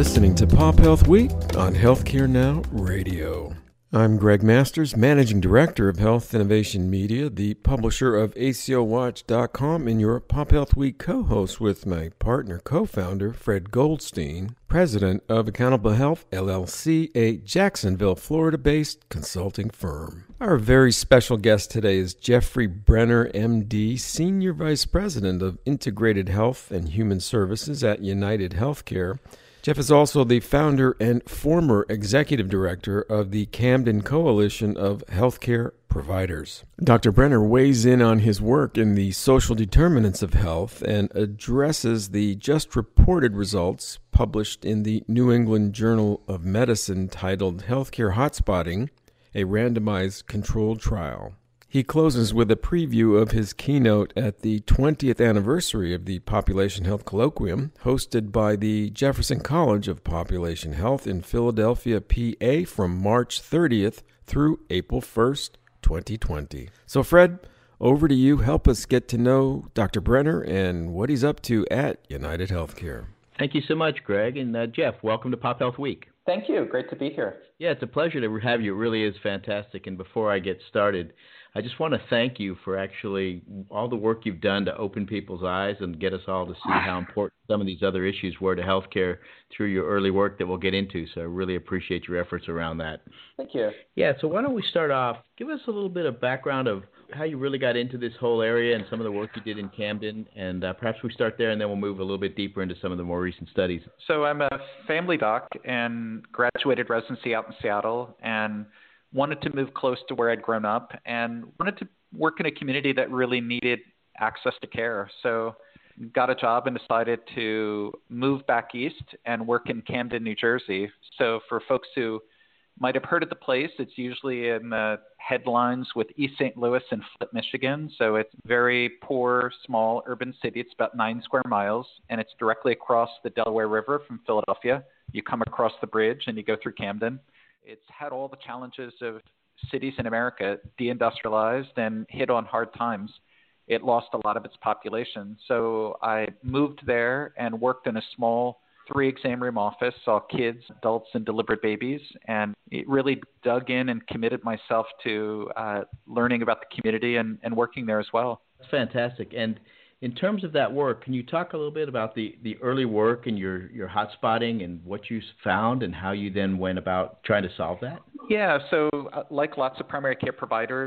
listening to Pop Health Week on Healthcare Now Radio. I'm Greg Masters, Managing Director of Health Innovation Media, the publisher of ACOWatch.com, and your Pop Health Week co-host with my partner, co-founder, Fred Goldstein, President of Accountable Health, LLC, a Jacksonville, Florida-based consulting firm. Our very special guest today is Jeffrey Brenner, MD, Senior Vice President of Integrated Health and Human Services at United Healthcare. Jeff is also the founder and former executive director of the Camden Coalition of Healthcare Providers. Dr. Brenner weighs in on his work in the social determinants of health and addresses the just reported results published in the New England Journal of Medicine titled Healthcare Hotspotting, a randomized controlled trial. He closes with a preview of his keynote at the 20th anniversary of the Population Health Colloquium, hosted by the Jefferson College of Population Health in Philadelphia, PA, from March 30th through April 1st, 2020. So, Fred, over to you. Help us get to know Dr. Brenner and what he's up to at United Healthcare. Thank you so much, Greg. And Jeff, welcome to Pop Health Week. Thank you. Great to be here. Yeah, it's a pleasure to have you. It really is fantastic. And before I get started, I just want to thank you for actually all the work you've done to open people's eyes and get us all to see how important some of these other issues were to healthcare through your early work that we'll get into. So I really appreciate your efforts around that. Thank you. Yeah, so why don't we start off, give us a little bit of background of how you really got into this whole area and some of the work you did in Camden, and perhaps we start there and then we'll move a little bit deeper into some of the more recent studies. So I'm a family doc and graduated residency out in Seattle and wanted to move close to where I'd grown up and wanted to work in a community that really needed access to care. So got a job and decided to move back east and work in Camden, New Jersey. So for folks who might have heard of the place, it's usually in the headlines with East St. Louis and Flint, Michigan. So it's a very poor, small urban city. It's about 9 square miles, and it's directly across the Delaware River from Philadelphia. You come across the bridge and you go through Camden. It's had all the challenges of cities in America, deindustrialized and hit on hard times. It lost a lot of its population. So I moved there and worked in a small 3-exam room office, saw kids, adults, and delivered babies, and it really dug in and committed myself to learning about the community and working there as well. That's fantastic. And in terms of that work, can you talk a little bit about the early work and your hotspotting and what you found and how you then went about trying to solve that? Yeah, so like lots of primary care providers,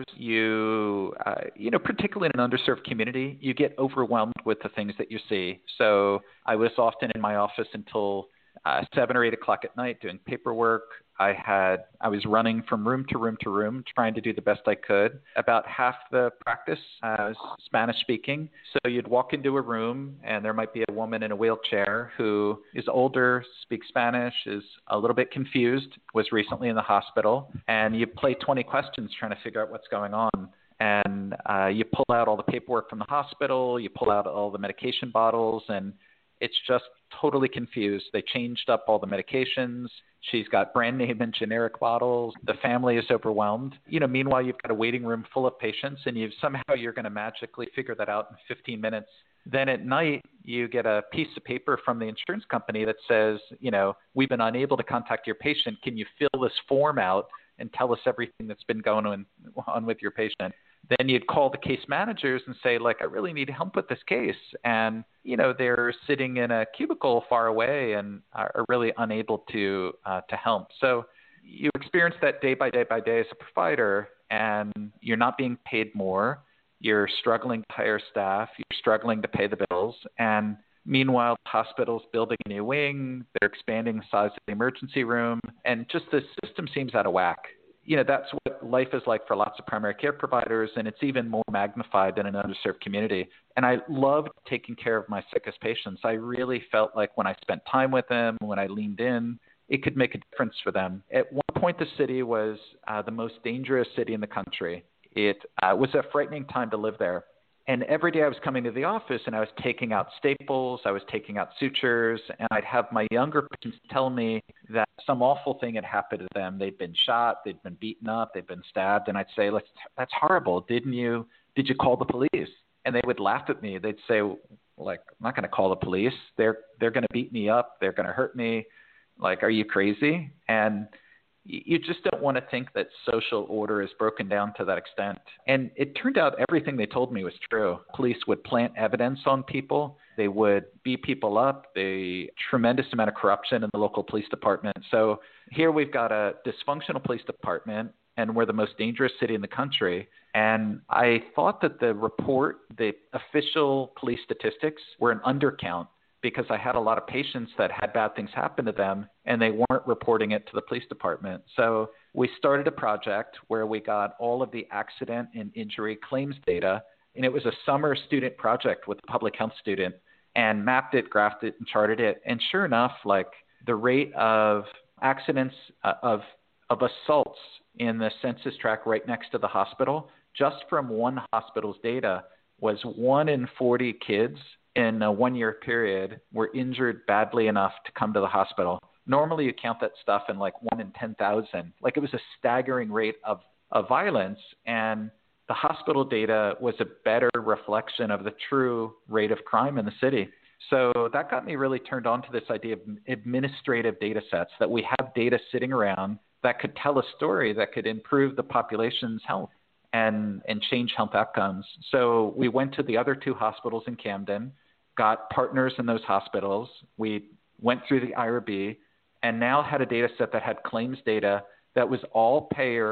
you particularly in an underserved community, you get overwhelmed with the things that you see. So I was often in my office until 7 or 8 o'clock at night doing paperwork. I was running from room to room to room, trying to do the best I could. About half the practice was Spanish speaking. So you'd walk into a room and there might be a woman in a wheelchair who is older, speaks Spanish, is a little bit confused, was recently in the hospital, and you play 20 questions trying to figure out what's going on. And you pull out all the paperwork from the hospital, you pull out all the medication bottles, and it's just totally confused. They changed up all the medications. She's got brand name and generic bottles. The family is overwhelmed. Meanwhile, you've got a waiting room full of patients, and you're going to magically figure that out in 15 minutes. Then at night, you get a piece of paper from the insurance company that says, we've been unable to contact your patient. Can you fill this form out and tell us everything that's been going on with your patient? Then you'd call the case managers and say, I really need help with this case. And, they're sitting in a cubicle far away and are really unable to help. So you experience that day by day as a provider, and you're not being paid more. You're struggling to hire staff. You're struggling to pay the bills. And meanwhile, the hospital's building a new wing. They're expanding the size of the emergency room. And just the system seems out of whack. That's what life is like for lots of primary care providers, and it's even more magnified in an underserved community. And I loved taking care of my sickest patients. I really felt like when I spent time with them, when I leaned in, it could make a difference for them. At one point, the city was the most dangerous city in the country. It was a frightening time to live there. And every day I was coming to the office and I was taking out staples, I was taking out sutures, and I'd have my younger patients tell me that some awful thing had happened to them. They'd been shot, they'd been beaten up, they'd been stabbed. And I'd say, that's horrible. Did you call the police? And they would laugh at me. They'd say, I'm not going to call the police. They're going to beat me up. They're going to hurt me. Like, are you crazy? And you just don't want to think that social order is broken down to that extent. And it turned out everything they told me was true. Police would plant evidence on people. They would beat people up. The tremendous amount of corruption in the local police department. So here we've got a dysfunctional police department, and we're the most dangerous city in the country. And I thought that the report, the official police statistics, were an undercount, because I had a lot of patients that had bad things happen to them and they weren't reporting it to the police department. So we started a project where we got all of the accident and injury claims data, and it was a summer student project with a public health student, and mapped it, graphed it, and charted it. And sure enough, like the rate of accidents, of assaults in the census tract right next to the hospital, just from one hospital's data, was 1 in 40 kids in a 1-year period were injured badly enough to come to the hospital. Normally you count that stuff in like 1 in 10,000. Like, it was a staggering rate of violence, and the hospital data was a better reflection of the true rate of crime in the city. So that got me really turned on to this idea of administrative data sets, that we have data sitting around that could tell a story that could improve the population's health and change health outcomes. So we went to the other 2 hospitals in Camden, got partners in those hospitals. We went through the IRB, and now had a data set that had claims data that was all payer,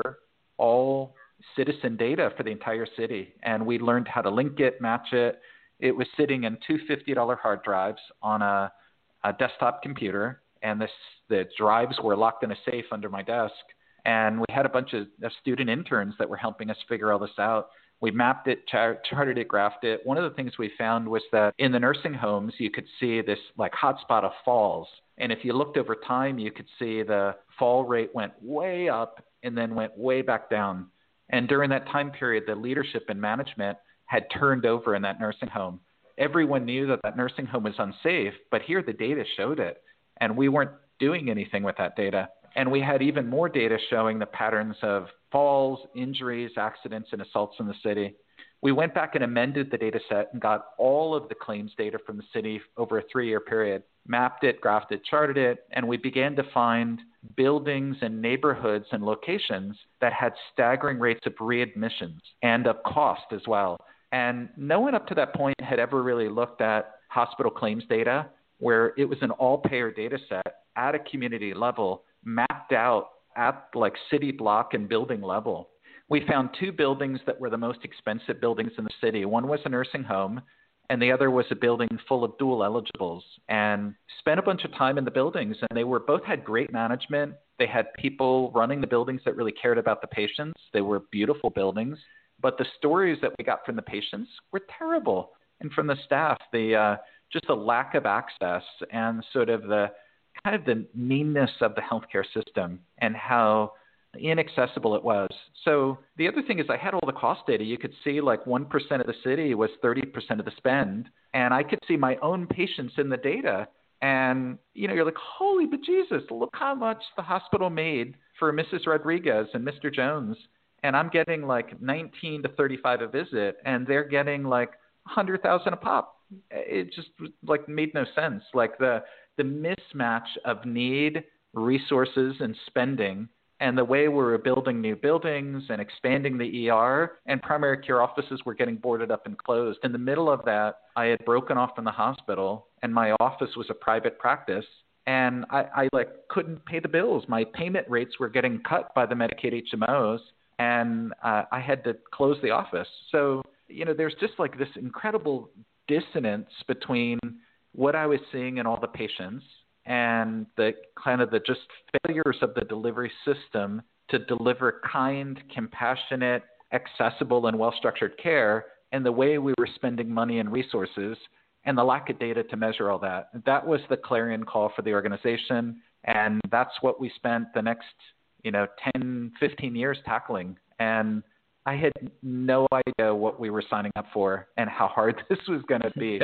all citizen data for the entire city. And we learned how to link it, match it. It was sitting in 2 $50 hard drives on a desktop computer, and the drives were locked in a safe under my desk. And we had a bunch of student interns that were helping us figure all this out. We mapped it, charted it, graphed it. One of the things we found was that in the nursing homes, you could see this like hotspot of falls. And if you looked over time, you could see the fall rate went way up and then went way back down. And during that time period, the leadership and management had turned over in that nursing home. Everyone knew that that nursing home was unsafe, but here the data showed it. And we weren't doing anything with that data. And we had even more data showing the patterns of falls, injuries, accidents, and assaults in the city. We went back and amended the data set and got all of the claims data from the city over a 3-year period, mapped it, graphed it, charted it, and we began to find buildings and neighborhoods and locations that had staggering rates of readmissions and of cost as well. And no one up to that point had ever really looked at hospital claims data, where it was an all-payer data set at a community level, mapped out at like city block and building level. We found 2 buildings that were the most expensive buildings in the city. One was a nursing home, and the other was a building full of dual eligibles, and spent a bunch of time in the buildings. And they both had great management. They had people running the buildings that really cared about the patients. They were beautiful buildings, but the stories that we got from the patients were terrible. And from the staff, just the lack of access and sort of the kind of the meanness of the healthcare system and how inaccessible it was. So the other thing is I had all the cost data. You could see like 1% of the city was 30% of the spend. And I could see my own patients in the data. And, you're like, holy bejesus, look how much the hospital made for Mrs. Rodriguez and Mr. Jones. And I'm getting like 19 to 35 a visit, and they're getting like 100,000 a pop. It just like made no sense. Like the mismatch of need, resources, and spending, and the way we were building new buildings and expanding the ER, and primary care offices were getting boarded up and closed. In the middle of that, I had broken off from the hospital, and my office was a private practice, and I couldn't pay the bills. My payment rates were getting cut by the Medicaid HMOs, and I had to close the office. So, there's just like this incredible dissonance between what I was seeing in all the patients and the kind of the just failures of the delivery system to deliver kind, compassionate, accessible, and well-structured care, and the way we were spending money and resources, and the lack of data to measure all that. That was the clarion call for the organization, and that's what we spent the next 10, 15 years tackling. And I had no idea what we were signing up for and how hard this was going to be.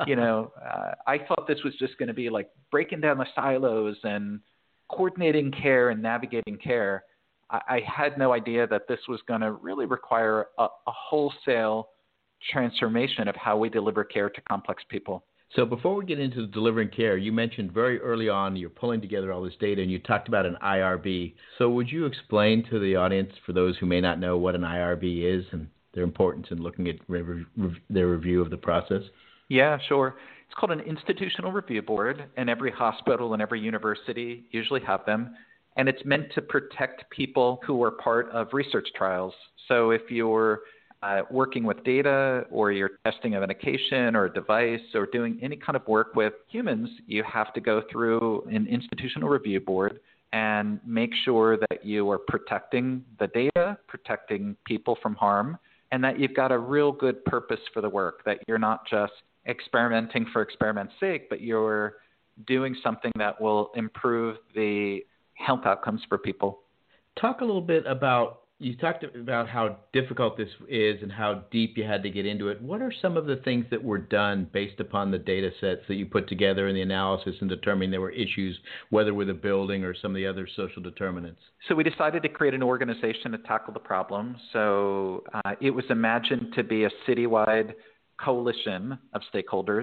I thought this was just going to be like breaking down the silos and coordinating care and navigating care. I had no idea that this was going to really require a wholesale transformation of how we deliver care to complex people. So before we get into delivering care, you mentioned very early on you're pulling together all this data, and you talked about an IRB. So would you explain to the audience, for those who may not know, what an IRB is and their importance in looking at their review of the process? Yeah, sure. It's called an institutional review board, and every hospital and every university usually have them. And it's meant to protect people who are part of research trials. So if you're working with data, or you're testing a medication or a device, or doing any kind of work with humans, you have to go through an institutional review board and make sure that you are protecting the data, protecting people from harm, and that you've got a real good purpose for the work, that you're not just experimenting for experiment's sake, but you're doing something that will improve the health outcomes for people. Talk a little bit about, you talked about how difficult this is and how deep you had to get into it. What are some of the things that were done based upon the data sets that you put together in the analysis and determining there were issues, whether with a building or some of the other social determinants? So we decided to create an organization to tackle the problem. So it was imagined to be a citywide coalition of stakeholders.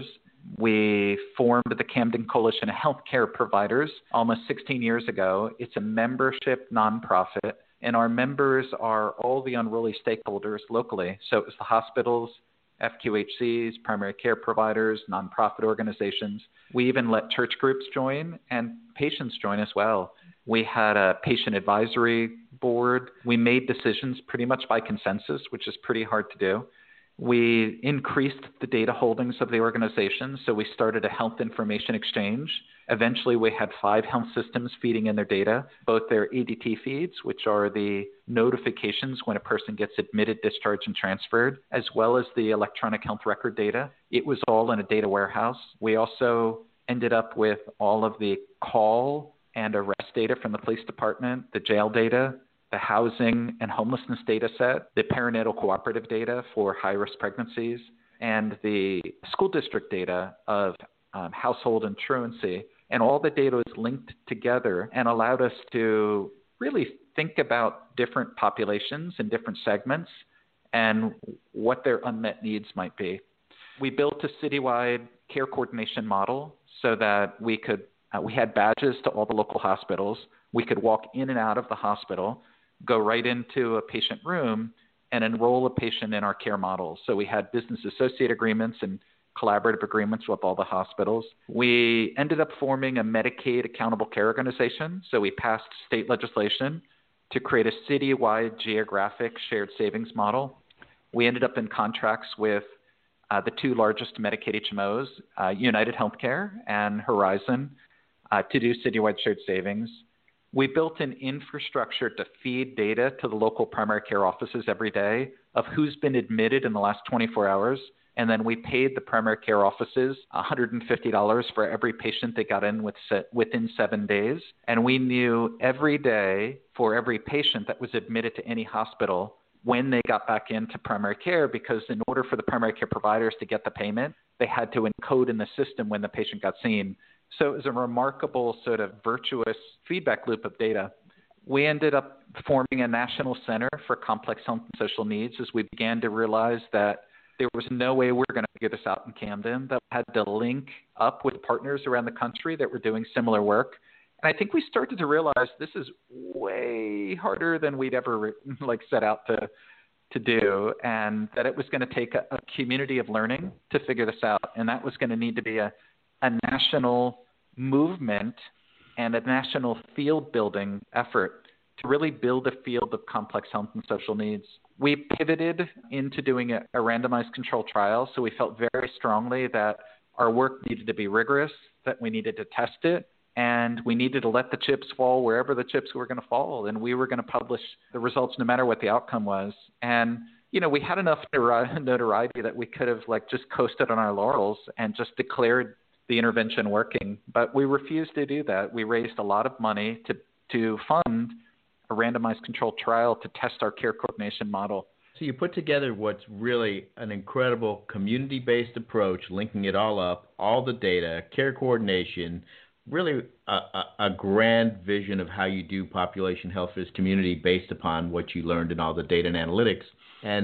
We formed the Camden Coalition of Healthcare Providers almost 16 years ago. It's a membership nonprofit, and our members are all the unruly stakeholders locally. So it's the hospitals, FQHCs, primary care providers, nonprofit organizations. We even let church groups join and patients join as well. We had a patient advisory board. We made decisions pretty much by consensus, which is pretty hard to do. We increased the data holdings of the organization, so we started a health information exchange. Eventually, we had 5 health systems feeding in their data, both their ADT feeds, which are the notifications when a person gets admitted, discharged, and transferred, as well as the electronic health record data. It was all in a data warehouse. We also ended up with all of the call and arrest data from the police department, the jail data, the housing and homelessness data set, the perinatal cooperative data for high-risk pregnancies, and the school district data of household and truancy. And all the data was linked together and allowed us to really think about different populations and different segments and what their unmet needs might be. We built a citywide care coordination model so that we had badges to all the local hospitals. We could walk in and out of the hospital, go right into a patient room, and enroll a patient in our care model. So we had business associate agreements and collaborative agreements with all the hospitals. We ended up forming a Medicaid accountable care organization. So we passed state legislation to create a citywide geographic shared savings model. We ended up in contracts with the 2 largest Medicaid HMOs, United Healthcare and Horizon, to do citywide shared savings. We built an infrastructure to feed data to the local primary care offices every day of who's been admitted in the last 24 hours. And then we paid the primary care offices $150 for every patient they got in within 7 days. And we knew every day for every patient that was admitted to any hospital when they got back into primary care, because in order for the primary care providers to get the payment, they had to encode in the system when the patient got seen. So it was a remarkable sort of virtuous feedback loop of data. We ended up forming a national center for complex health and social needs as we began to realize that there was no way we were going to figure this out in Camden, that we had to link up with partners around the country that were doing similar work. And I think we started to realize this is way harder than we'd ever set out to do, and that it was going to take a community of learning to figure this out. And that was going to need to be a national movement and a national field building effort to really build a field of complex health and social needs. We pivoted into doing a randomized controlled trial, so we felt very strongly that our work needed to be rigorous, that we needed to test it, and we needed to let the chips fall wherever the chips were going to fall, and we were going to publish the results no matter what the outcome was. And we had enough notoriety that we could have just coasted on our laurels and just declared the intervention working, but we refused to do that. We raised a lot of money to fund a randomized controlled trial to test our care coordination model. So you put together what's really an incredible community-based approach, linking it all up, all the data, care coordination, really a grand vision of how you do population health for this community based upon what you learned in all the data and analytics. And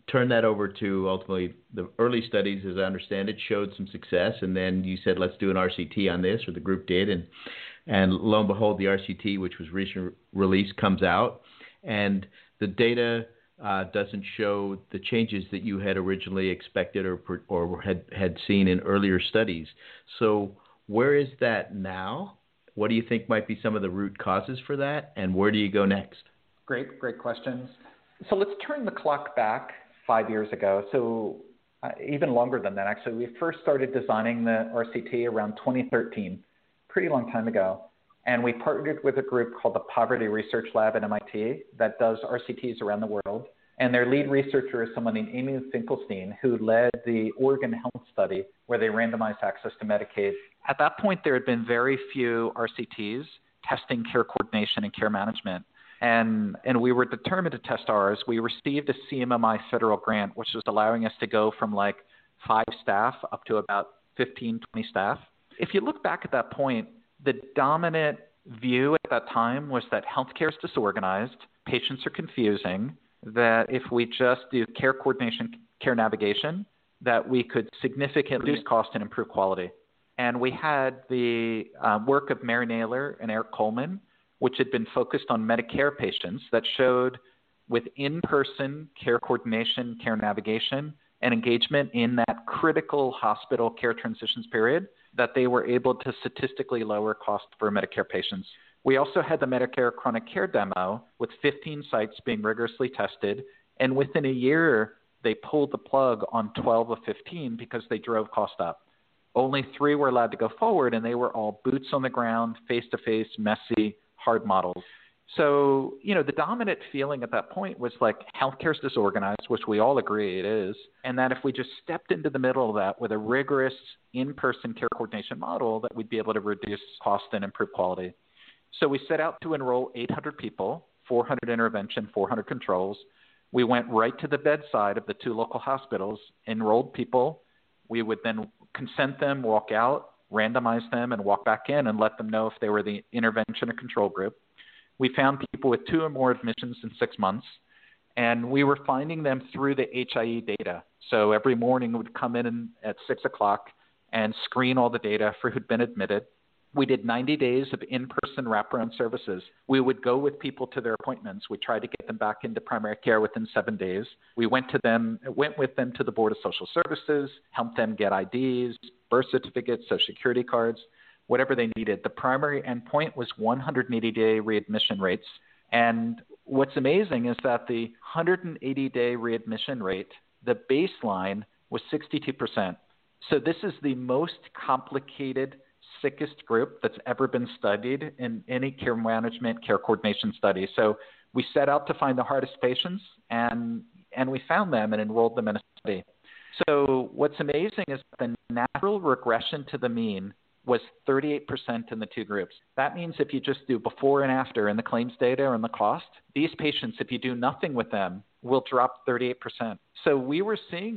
turned that over to ultimately the early studies, as I understand it, showed some success. And then you said, let's do an RCT on this, or the group did. And lo and behold, the RCT, which was recently released, comes out. And the data doesn't show the changes that you had originally expected or had seen in earlier studies. So where is that now? What do you think might be some of the root causes for that? And where do you go next? Great questions. So let's turn the clock back 5 years ago. So even longer than that, actually. We first started designing the RCT around 2013, pretty long time ago. And we partnered with a group called the Poverty Research Lab at MIT that does RCTs around the world. And their lead researcher is someone named Amy Finkelstein, who led the Oregon Health Study, where they randomized access to Medicaid. At that point, there had been very few RCTs testing care coordination and care management. And we were determined to test ours. We received a CMMI federal grant, which was allowing us to go from like 5 staff up to about 15, 20 staff. If you look back at that point, the dominant view at that time was that healthcare is disorganized, patients are confusing, that if we just do care coordination, care navigation, that we could significantly reduce cost and improve quality. And we had the work of Mary Naylor and Eric Coleman, which had been focused on Medicare patients, that showed with in-person care coordination, care navigation, and engagement in that critical hospital care transitions period, that they were able to statistically lower cost for Medicare patients. We also had the Medicare chronic care demo with 15 sites being rigorously tested, and within a year, they pulled the plug on 12 of 15 because they drove cost up. Only 3 were allowed to go forward, and they were all boots on the ground, face-to-face, messy, hard models. So, the dominant feeling at that point was like healthcare is disorganized, which we all agree it is, and that if we just stepped into the middle of that with a rigorous in-person care coordination model, that we'd be able to reduce cost and improve quality. So we set out to enroll 800 people, 400 intervention, 400 controls. We went right to the bedside of the 2 local hospitals, enrolled people. We would then consent them, walk out, randomize them, and walk back in and let them know if they were the intervention or control group. We found people with 2 or more admissions in 6 months, and we were finding them through the HIE data. So every morning we would come in at 6 o'clock and screen all the data for who'd been admitted. We did 90 days of in-person wraparound services. We would go with people to their appointments. We tried to get them back into primary care within 7 days. We went with them to the Board of Social Services, helped them get IDs, birth certificates, Social Security cards, whatever they needed. The primary endpoint was 180-day readmission rates. And what's amazing is that the 180-day readmission rate, the baseline was 62%. So this is the most complicated, sickest group that's ever been studied in any care management, care coordination study. So we set out to find the hardest patients, and we found them and enrolled them in a study. So what's amazing is the natural regression to the mean was 38% in the 2 groups. That means if you just do before and after in the claims data and the cost, these patients, if you do nothing with them, will drop 38%. So we were seeing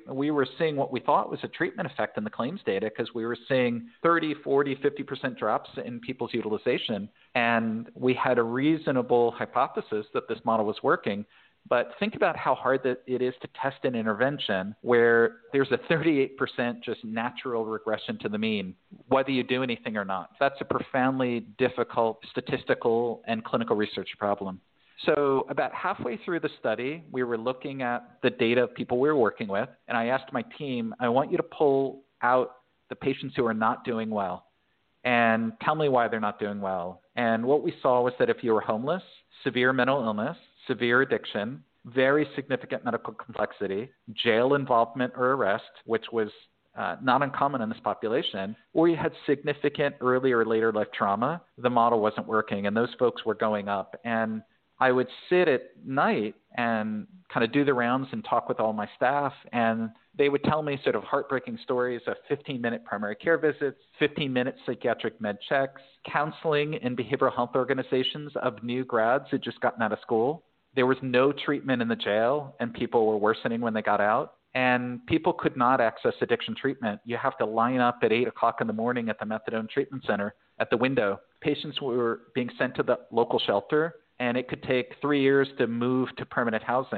what we thought was a treatment effect in the claims data, because we were seeing 30, 40, 50% drops in people's utilization. And we had a reasonable hypothesis that this model was working. But think about how hard that it is to test an intervention where there's a 38% just natural regression to the mean, whether you do anything or not. That's a profoundly difficult statistical and clinical research problem. So about halfway through the study, we were looking at the data of people we were working with, and I asked my team, I want you to pull out the patients who are not doing well and tell me why they're not doing well. And what we saw was that if you were homeless, severe mental illness, severe addiction, very significant medical complexity, jail involvement or arrest, which was not uncommon in this population, or you had significant early or later life trauma, the model wasn't working, and those folks were going up. And I would sit at night and kind of do the rounds and talk with all my staff, and they would tell me sort of heartbreaking stories of 15-minute primary care visits, 15-minute psychiatric med checks, counseling in behavioral health organizations of new grads who had just gotten out of school. There was no treatment in the jail, and people were worsening when they got out. And people could not access addiction treatment. You have to line up at 8 o'clock in the morning at the methadone treatment center at the window. Patients were being sent to the local shelter, and it could take 3 years to move to permanent housing.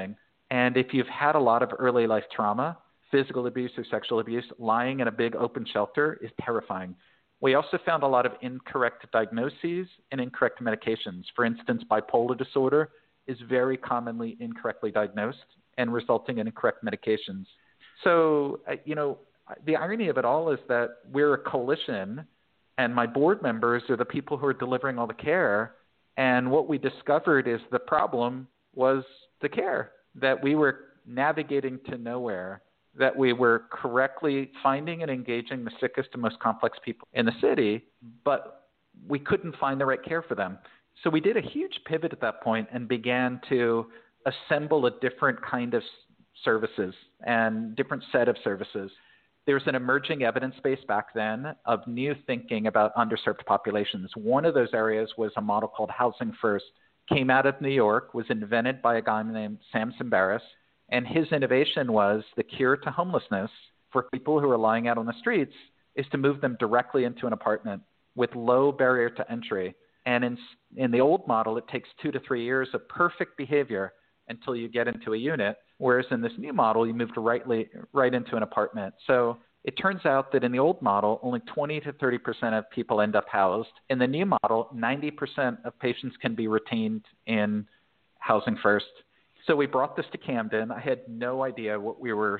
And if you've had a lot of early life trauma, physical abuse or sexual abuse, lying in a big open shelter is terrifying. We also found a lot of incorrect diagnoses and incorrect medications. For instance, bipolar disorder is very commonly incorrectly diagnosed and resulting in incorrect medications. So, the irony of it all is that we're a coalition, and my board members are the people who are delivering all the care. And what we discovered is the problem was the care, that we were navigating to nowhere, that we were correctly finding and engaging the sickest and most complex people in the city, but we couldn't find the right care for them. So we did a huge pivot at that point and began to assemble a different kind of services and different set of services. There's an emerging evidence base back then of new thinking about underserved populations. One of those areas was a model called Housing First. Came out of New York, was invented by a guy named Sam Simbaris, and his innovation was the cure to homelessness for people who are lying out on the streets is to move them directly into an apartment with low barrier to entry. And in the old model, it takes 2 to 3 years of perfect behavior until you get into a unit, whereas in this new model, you moved right into an apartment. So it turns out that in the old model, only 20 to 30% of people end up housed. In the new model, 90% of patients can be retained in Housing First. So we brought this to Camden. I had no idea what we were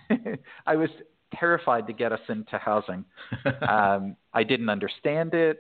– I was terrified to get us into housing. I didn't understand it.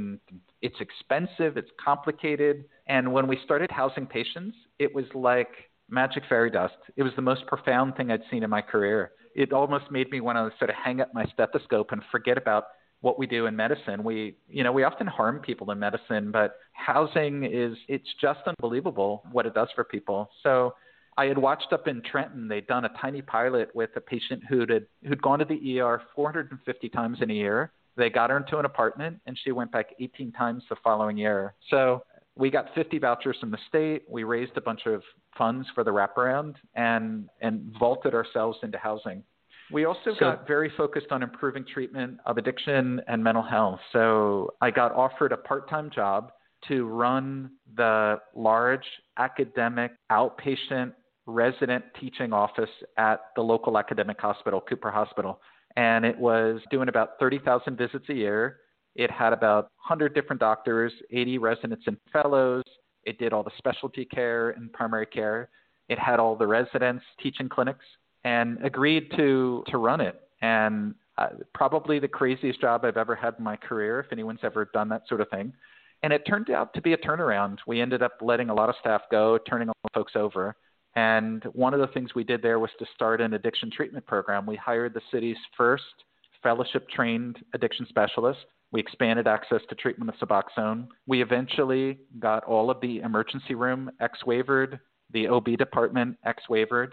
It's expensive. It's complicated. And when we started housing patients, it was like magic fairy dust. It was the most profound thing I'd seen in my career. It almost made me want to sort of hang up my stethoscope and forget about what we do in medicine. We often harm people in medicine, but housing it's just unbelievable what it does for people. So I had watched up in Trenton, they'd done a tiny pilot with a patient who'd gone to the ER 450 times in a year. They got her into an apartment, and she went back 18 times the following year. So we got 50 vouchers from the state. We raised a bunch of funds for the wraparound and vaulted ourselves into housing. We also got very focused on improving treatment of addiction and mental health. So I got offered a part-time job to run the large academic outpatient resident teaching office at the local academic hospital, Cooper Hospital. And it was doing about 30,000 visits a year. It had about 100 different doctors, 80 residents and fellows. It did all the specialty care and primary care. It had all the residents, teaching clinics, and agreed to run it. And probably the craziest job I've ever had in my career, if anyone's ever done that sort of thing. And it turned out to be a turnaround. We ended up letting a lot of staff go, turning all the folks over. And one of the things we did there was to start an addiction treatment program. We hired the city's first fellowship-trained addiction specialist. We expanded access to treatment of Suboxone. We eventually got all of the emergency room X-waivered, the OB department X-waivered.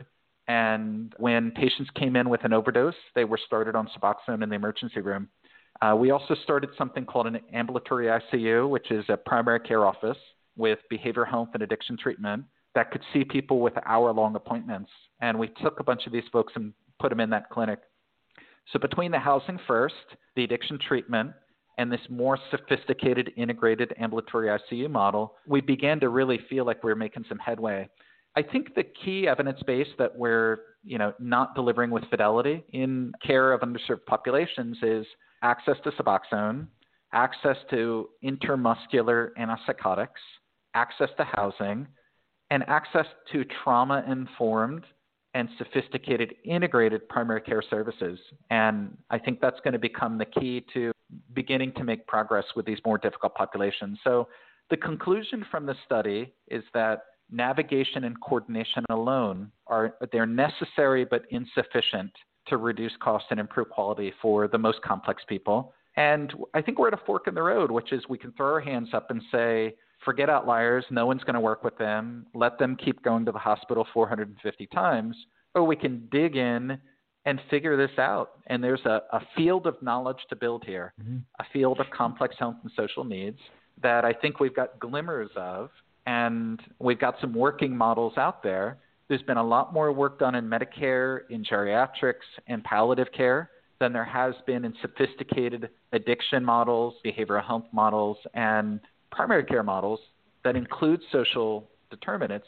And when patients came in with an overdose, they were started on Suboxone in the emergency room. We also started something called an ambulatory ICU, which is a primary care office with behavioral health and addiction treatment that could see people with hour-long appointments. And we took a bunch of these folks and put them in that clinic. So between the Housing First, the addiction treatment, and this more sophisticated integrated ambulatory ICU model, we began to really feel like we were making some headway. I think the key evidence base that we're not delivering with fidelity in care of underserved populations is access to Suboxone, access to intermuscular antipsychotics, access to housing, and access to trauma-informed and sophisticated integrated primary care services. And I think that's going to become the key to beginning to make progress with these more difficult populations. So the conclusion from the study is that navigation and coordination alone they're necessary but insufficient to reduce cost and improve quality for the most complex people. And I think we're at a fork in the road, which is we can throw our hands up and say, forget outliers, no one's going to work with them, let them keep going to the hospital 450 times, or we can dig in and figure this out. And there's a field of knowledge to build here, a field of complex health and social needs that I think we've got glimmers of, and we've got some working models out there. There's been a lot more work done in Medicare, in geriatrics, and palliative care than there has been in sophisticated addiction models, behavioral health models, and primary care models that include social determinants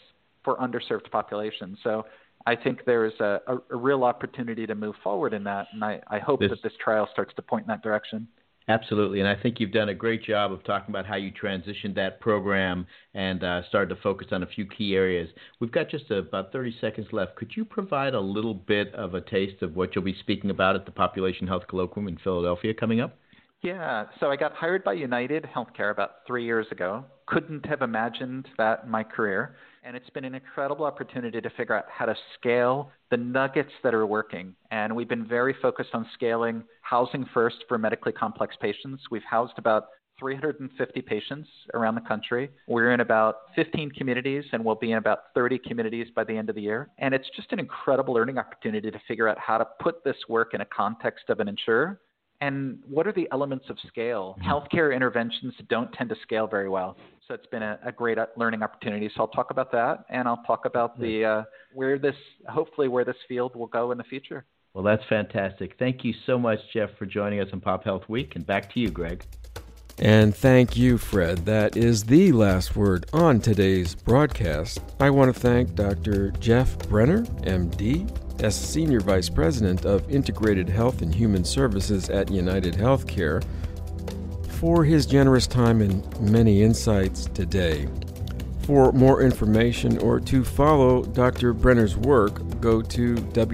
for underserved populations. So I think there's a real opportunity to move forward in that, and I hope that this trial starts to point in that direction. Absolutely, and I think you've done a great job of talking about how you transitioned that program and started to focus on a few key areas. We've got just about 30 seconds left. Could you provide a little bit of a taste of what you'll be speaking about at the Population Health Colloquium in Philadelphia coming up? Yeah, so I got hired by United Healthcare about 3 years ago. Couldn't have imagined that in my career. And it's been an incredible opportunity to figure out how to scale the nuggets that are working. And we've been very focused on scaling housing first for medically complex patients. We've housed about 350 patients around the country. We're in about 15 communities, and we'll be in about 30 communities by the end of the year. And it's just an incredible learning opportunity to figure out how to put this work in a context of an insurer. And what are the elements of scale? Healthcare interventions don't tend to scale very well. So it's been a great learning opportunity. So I'll talk about that, and I'll talk about where this field will go in the future. Well, that's fantastic. Thank you so much, Jeff, for joining us on Pop Health Week. And back to you, Greg. And thank you, Fred. That is the last word on today's broadcast. I want to thank Dr. Jeff Brenner, MD, as Senior Vice President of Integrated Health and Human Services at United Healthcare, for his generous time and many insights today. For more information or to follow Dr. Brenner's work, go to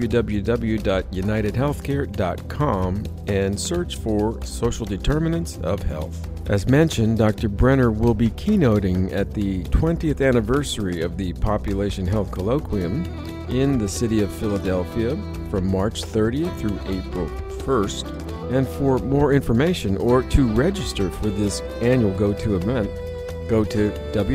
www.unitedhealthcare.com and search for Social Determinants of Health. As mentioned, Dr. Brenner will be keynoting at the 20th anniversary of the Population Health Colloquium in the city of Philadelphia from March 30th through April 1st. And for more information or to register for this annual go-to event, go to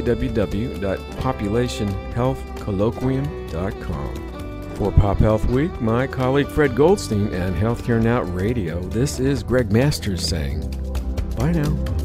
www.populationhealthcolloquium.com. For Pop Health Week, my colleague Fred Goldstein and Healthcare Now Radio, this is Greg Masters saying, bye now.